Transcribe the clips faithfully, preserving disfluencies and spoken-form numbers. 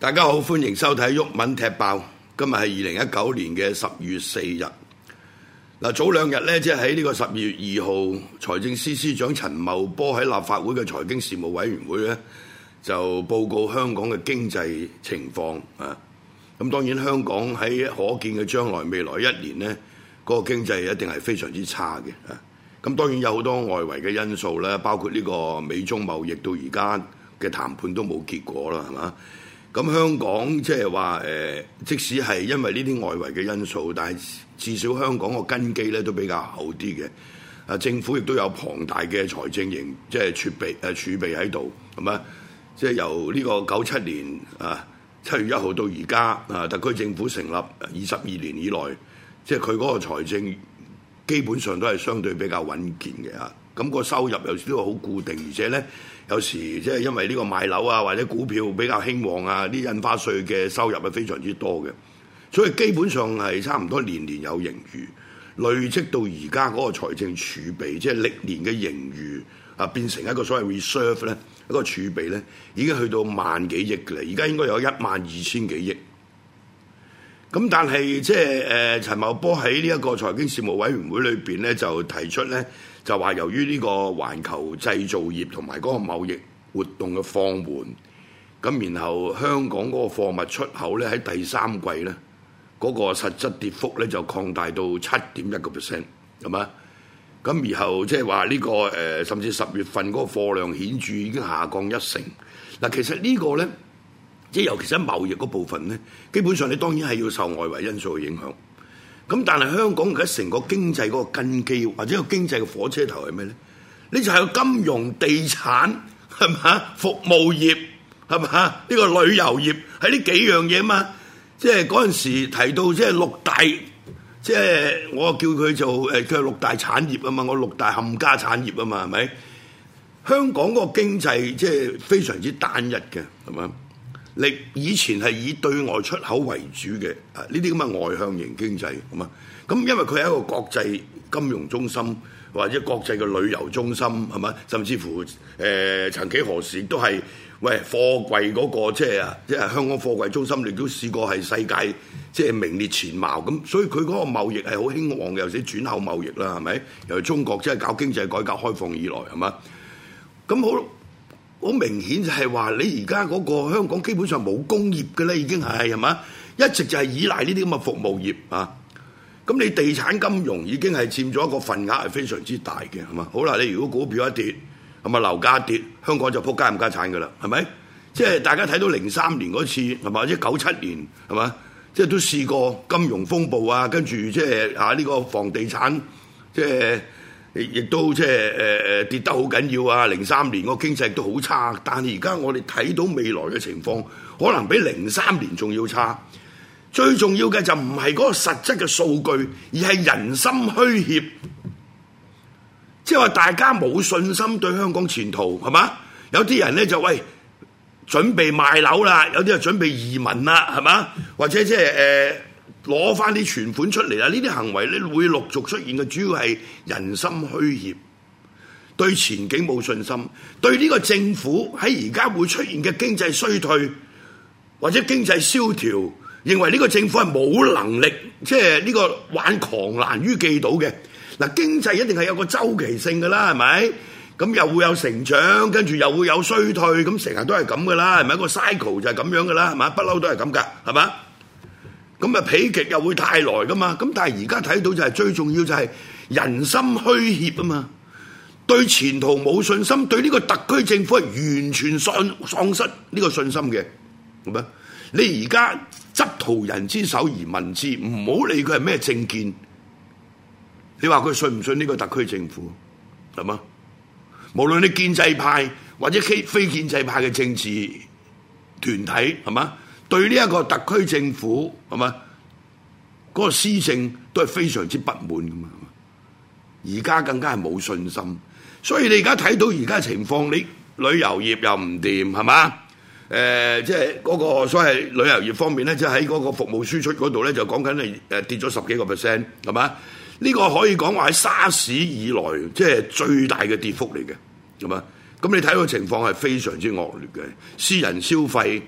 大家好，歡迎收睇毓民踢爆。今日係二零一九年嘅十月四日。嗱，早兩日咧，即係喺呢個十二月二號，財政司司長陳茂波喺立法會嘅財經事務委員會咧，就報告香港嘅經濟情況啊。咁當然香港喺可見嘅將來未來一年呢，嗰個經濟一定係非常之差嘅啊。咁當然有好多外圍嘅因素啦，包括呢個美中貿易到而家嘅談判都冇結果啦，係嘛？咁香港即係話誒，即使係因為呢啲外圍嘅因素，但係至少香港個根基咧都比較厚啲嘅。啊，政府亦都有龐大嘅財政盈即係儲備誒儲備喺度，係嘛？即係由呢個九七年啊七月一號到而家啊，特區政府成立二十二年以來，即係佢嗰個財政基本上都係相對比較穩健嘅啊。咁個收入有時都好固定，而且咧有時即係因為呢個賣樓啊或者股票比較興旺啊，啲印花稅嘅收入係非常之多嘅，所以基本上係差唔多年年有盈餘，累積到而家嗰個財政儲備，即係歷年嘅盈餘啊，變成一個所謂 reserve 咧，一個儲備咧已經去到萬幾億嘅啦，而家應該有一萬二千幾億。咁但係即係誒陳茂波喺呢一個財經事務委員會裏邊咧，就提出咧，就話由於呢個環球製造業同埋嗰個貿易活動嘅放緩，咁然後香港嗰個貨物出口咧喺第三季咧嗰個實質跌幅咧就擴大到七點一個 percent， 係嘛？咁然後即係話呢個誒甚至十月份嗰個貨量顯著已經下降一成。嗱，其實呢個咧。即係尤其是喺貿易嗰部分咧，基本上你當然係要受外圍因素嘅影響。咁但係香港而家成個經濟嗰個根基或者個經濟嘅火車頭係咩咧？呢就係個金融、地產係嘛，服務業係嘛，呢個旅遊業係呢幾樣嘢嘛。即係嗰陣時提到即係六大，即係我叫佢做誒佢係六大產業啊嘛，我六大冚家產業啊嘛，係咪？香港嗰個經濟即係非常之單一嘅，係嘛？你以前係以對外出口為主嘅，啊呢啲咁嘅外向型經濟，咁啊，咁因為佢係一個國際金融中心或者國際嘅旅遊中心，係嘛？甚至乎誒、呃、曾幾何時都係喂貨櫃嗰、那個即係啊，即係香港貨櫃中心，你都試過係世界即係名列前茅咁，所以佢嗰個貿易係好興旺嘅，尤其轉口貿易啦，係咪？由中國即係搞經濟改革開放以來，係嘛？咁好。好明顯就係話你而家嗰個香港基本上冇工業嘅咧，已經係係嘛，一直就係依賴呢啲咁嘅服務業啊。咁你地產金融已經係佔咗一個份額係非常之大嘅，係嘛？好啦，你如果股票一跌，咁啊樓價一跌，香港就撲街唔家產㗎啦，係咪？即係大家睇到零三年嗰次係嘛，或者九七年係嘛，即係都試過金融風暴啊，跟住即係啊呢個房地產即係。亦都即係誒誒跌得好緊要啊！零三年個經濟都好差，但係而家我哋睇到未來嘅情況，可能比零三年仲要差。最重要嘅就唔係嗰個實質嘅數據，而係人心虛怯，即係話大家冇信心對香港前途，係嘛？有啲人咧就喂準備賣樓啦，有啲就準備移民啦，係嘛？或者即係誒。攞翻啲存款出嚟啦！呢啲行為咧會陸續出現嘅，主要係人心虛怯，對前景冇信心，對呢個政府喺而家會出現嘅經濟衰退或者經濟蕭條，認為呢個政府係冇能力，即係呢個挽狂瀾於既倒嘅。嗱，經濟一定係有個周期性㗎啦，係咪？咁又會有成長，跟住又會有衰退，咁成日都係咁㗎啦，係咪？一個 cycle 就係咁樣㗎啦，係嘛？不嬲都係咁㗎，係嘛？咁啊，否極又會太耐噶嘛，咁但係而家睇到就係最重要就係人心虛怯啊嘛，對前途冇信心，對呢個特區政府係完全喪喪失呢個信心嘅，係咪？你而家執途人之手而問之，唔好理佢係咩政見，你話佢信唔信呢個特區政府，係嘛？無論你建制派或者非建制派嘅政治團體，係嘛？對呢一個特區政府係嘛，嗰個施政都係非常之不滿噶嘛，而家更加係冇信心，所以你而家睇到而家情況，你旅遊業又唔掂係嘛？誒，即係嗰個所謂旅遊業方面咧，即係喺嗰個服務輸出嗰度咧，就講緊係誒跌咗十幾個 percent 係嘛？呢個可以講話喺沙士以來即係最大嘅跌幅嚟嘅，係嘛？咁你睇到情況係非常之惡劣嘅，私人消費。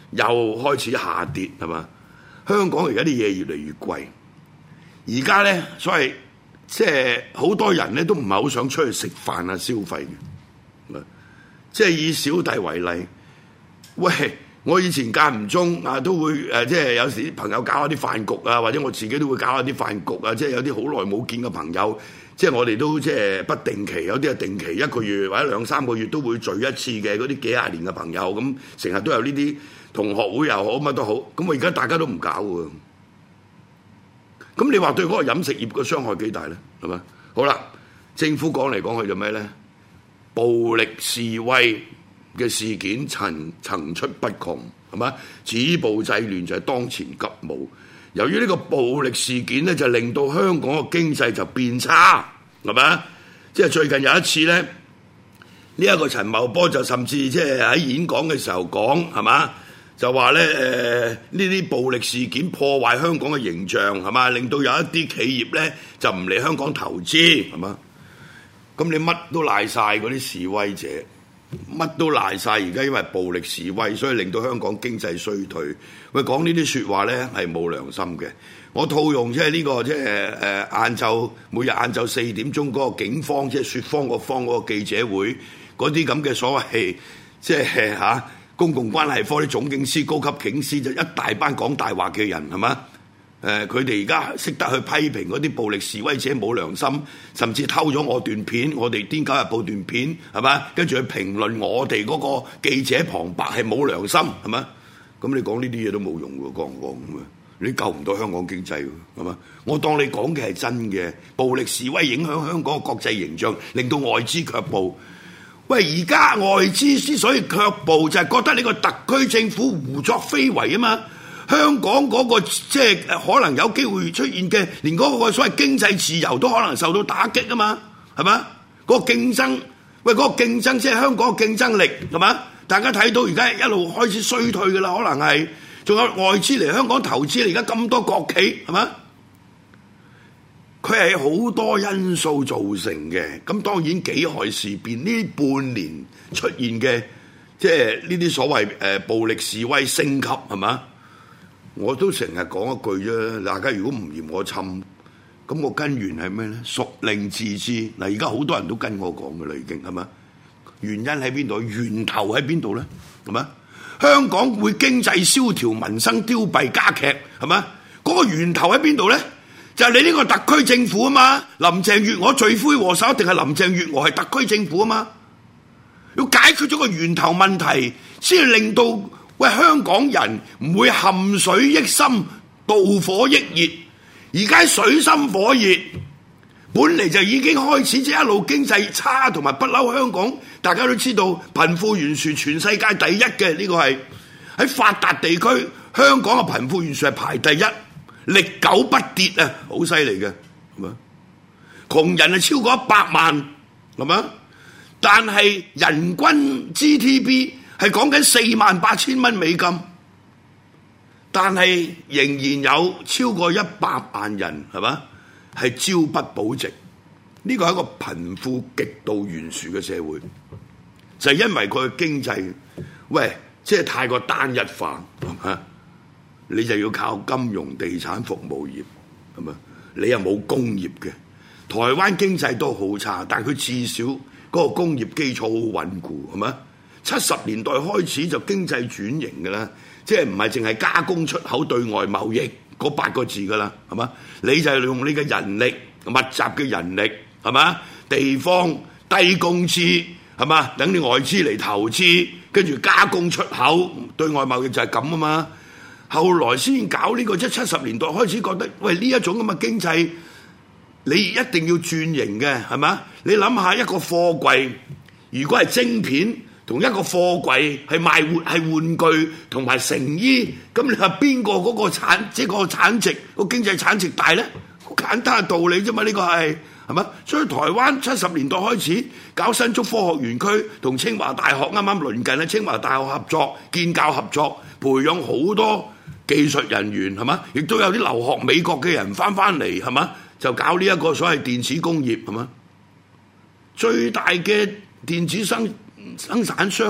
又開始下跌，係嘛？香港而家啲嘢越嚟越貴，而家咧所謂即係好多人咧都唔係好想出去食飯啊消費嘅，即係以小弟為例，喂，我以前間唔中啊都會誒、啊，即係有時啲朋友搞下啲飯局啊，或者我自己都會搞下啲飯局啊，即係有啲好耐冇見嘅朋友。即係我哋都即係不定期，有啲係定期一個月或者兩三個月都會聚一次嘅嗰啲幾廿年嘅朋友，咁成日都有呢啲同學會又好乜都好，咁我而家大家都唔搞喎。咁你話對嗰個飲食業嘅傷害幾大咧？係咪？好啦，政府講嚟講去就咩咧？暴力示威嘅事件層層出不窮，係嘛？止暴制亂就係當前急務。由於呢個暴力事件咧，就令到香港嘅經濟就變差，係咪？即係最近有一次咧，呢、這、一個陳茂波就甚至即係喺演講嘅時候講，係嘛？就話咧誒，呢、呃、啲暴力事件破壞香港嘅形象，係嘛？令到有一啲企業咧就唔嚟香港投資，係嘛？咁你乜都賴晒嗰啲示威者。乜都賴晒，而家因為暴力示威，所以令到香港經濟衰退。喂，講呢啲説話咧係冇良心嘅。我套用即係呢個即係誒晏晝每日晏晝四點鐘嗰個警方即係説方個方嗰個記者會嗰啲咁嘅所謂即係嚇公共關係科啲總警司、高級警司，就一大班講大話嘅人係嘛？誒，佢哋而家識得去批評嗰啲暴力示威者冇良心，甚至偷咗我段片，我哋《癲狗日報》段片係嘛？跟住去評論我哋嗰個記者旁白係冇良心係嘛？咁你講呢啲嘢都冇用喎，講唔講咁啊？你救唔到香港經濟喎，係嘛？我當你講嘅係真嘅，暴力示威影響香港嘅國際形象，令到外資卻步。喂，而家外資之所以卻步，就係覺得呢個特區政府胡作非為啊嘛。香港嗰個即係可能有機會出現嘅，連嗰個所謂經濟自由都可能受到打擊啊嘛，係嘛？嗰個競爭，喂，嗰個競爭即係香港嘅競爭力係嘛？大家睇到而家一路開始衰退㗎啦，可能係仲有外資嚟香港投資，而家咁多國企係嘛？佢係好多因素造成嘅，咁當然幾害事變呢半年出現嘅，即係呢啲所謂誒暴力示威升級係嘛？我都成日講一句啫，大家如果唔嫌我侵，咁個根源係咩咧？屬令自知。嗱，而家好多人都跟我講嘅啦，已經係嘛？原因喺邊度？源頭喺邊度咧？係嘛？香港會經濟蕭條、民生凋敝加劇，係嘛？嗰個源頭喺邊度咧？就係你呢個特區政府啊嘛！林鄭月娥罪魁禍首，定係林鄭月娥係特區政府啊嘛？要解決咗個源頭問題，先至令到。喂，香港人唔會陷水益心、妒火益熱，而家水深火熱，本嚟就已經開始即係一路經濟差，同埋不嬲香港，大家都知道貧富懸殊全世界第一嘅，呢個係喺發達地區，香港嘅貧富懸殊係排第一，歷久不跌啊，好犀利嘅，係嘛？窮人係超過一百萬，係嘛？但係人均 G D P。係講緊四萬八千蚊美金，但係仍然有超過一百萬人係嘛係朝不保夕。呢個係一個貧富極度懸殊嘅社會，就係因為佢嘅經濟，喂，即係太過單一化，係嘛？你就要靠金融、地產、服務業，係嘛？你又冇工業嘅。台灣經濟都好差，但係佢至少嗰個工業基礎好穩固，係嘛？七十年代開始就經濟轉型嘅啦，即係唔係淨係加工出口對外貿易嗰八個字嘅啦，係嘛？你就係用你嘅人力密集嘅人力，係嘛？地方低工資，係嘛？等啲外資嚟投資，跟住加工出口對外貿易就係咁啊嘛。後來先搞呢個，即係七十年代開始覺得，喂，呢一種咁嘅經濟，你一定要轉型嘅，係嘛？你諗下一個貨櫃，如果係晶片。同一個貨櫃係賣玩係玩具同埋成衣，咁你話邊個嗰個產即係個產值個經濟產值大咧？好簡單嘅道理啫嘛，呢個係係嘛？所以台灣七十年代開始搞新竹科學園區，同清華大學啱啱鄰近嘅清華大學合作建教合作，培養好多技術人員係嘛？亦都有啲留學美國嘅人翻翻嚟係嘛？就搞呢一個所謂電子工業係嘛？最大嘅電子生生產商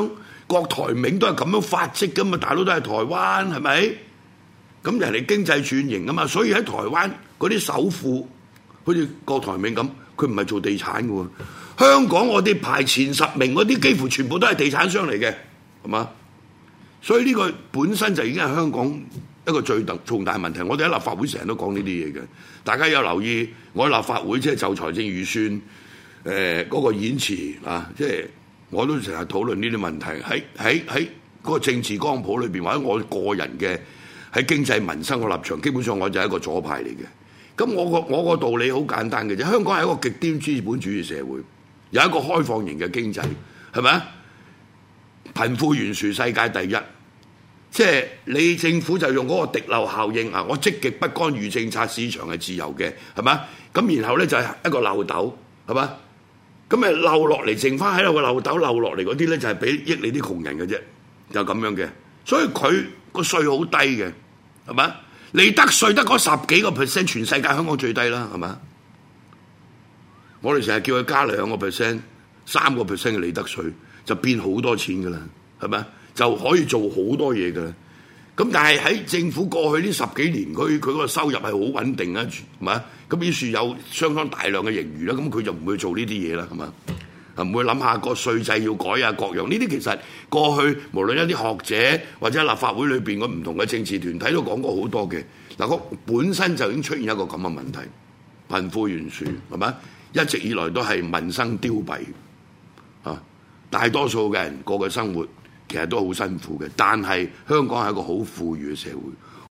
郭台銘都係咁樣發跡噶嘛，大佬都係台灣係咪？咁人哋經濟轉型啊嘛，所以喺台灣嗰啲首富，好似郭台銘咁，佢唔係做地產嘅喎。香港我哋排前十名嗰啲，幾乎全部都係地產商嚟嘅，係嘛？所以呢個本身就已經係香港一個最重大問題。我哋喺立法會成日都講呢啲嘢嘅，大家有留意我喺立法會即係就財政預算誒嗰、呃嗰個演辭啊，即係我都成日討論呢啲問題。喺喺喺嗰個政治光譜裏邊，或者我個人嘅喺經濟民生嘅立場，基本上我就係一個左派嚟嘅。咁我個我個道理好簡單嘅啫，香港係一個極端資本主義社會，有一個開放型嘅經濟，係咪啊？貧富懸殊世界第一，即係你政府就用嗰個滴漏效應啊！我積極不干預政策，市場係自由嘅，係咪？咁然後咧就係一個漏斗，係咪？咁咪漏落嚟，剩翻喺度個漏斗漏落嚟嗰啲咧，就係俾益你啲窮人嘅啫，就咁樣嘅。所以佢個稅好低嘅，係咪？利得稅得嗰十幾個 percent， 全世界香港最低啦，係咪？我哋成日叫佢加兩個 percent、三個 percent 嘅利得稅，就變好多錢噶啦，係咪？就可以做好多嘢噶啦。咁但係喺政府過去呢十幾年，佢佢嗰個收入係好穩定啊，係咪？咁於是有相當大量嘅盈餘啦，咁佢就唔會做呢啲嘢啦，係嘛？唔會諗下個稅制要改啊，各樣呢啲其實過去無論一啲學者或者立法會裏邊嘅唔同嘅政治團體都講過好多嘅。嗱，個本身就已經出現一個咁嘅問題，貧富懸殊係咪？一直以來都係民生凋敝啊！大多數嘅人過嘅生活其實都好辛苦嘅，但係香港係一個好富裕嘅社會，